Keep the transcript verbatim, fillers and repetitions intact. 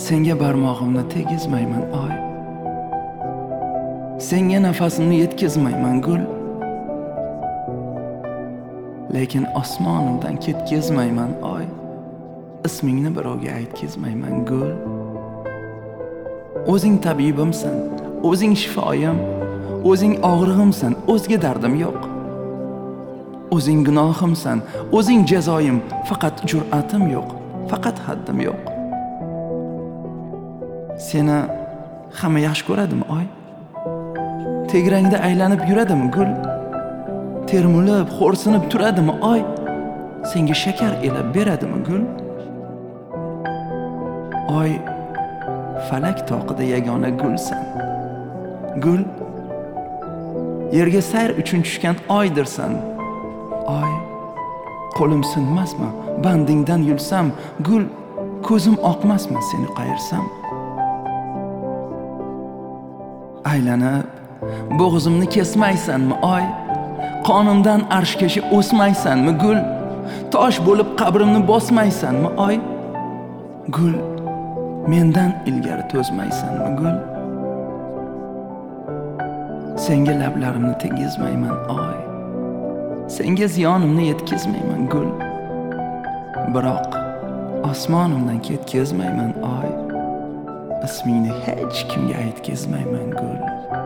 Senga barmog'imni tegizmayman oy. Senga nafasimni yetkazmayman gul. Lekin osmonimdan ketkazmayman oy. Ismingni birovga aytkazmayman gul. O'zing tabibimsan, o'zing shifoyim, o'zing og'rig'imsan, o'zga dardim yo'q. O'zing gunohimsan, o'zing jazoyim, faqat jur'atim yo'q, faqat haddim yo'q. Seni hamma yaxshi ko'radimi oy? Tegrangda aylanib yuradimi gul? Termulib, xo'rsinib turadimi oy? Senga shakar elab beradimi gul? Oy, falak toqida yagona gulsan. Gul, yerga sayr uchun tushgan oydirsan. Oy, qo'lim sinmasmi? Bandingdan yulsam, gul, ko'zim oqmasmi seni qayirsam? Aylanib, bo'g'zimni kesmaysanmi oy? Qonimdan arshkashi o'smaysanmi gul? Tosh bo'lib qabrimni bosmaysanmi oy? Gul, mendan ilgari to'zmaysanmi gul? Senga lablarimni tegizmayman oy. Senga ziyonimni yetkazmayman gul. Biroq osmonimdan ketkazmayman oy. Ismingni hech kimga aytkazmayman gul.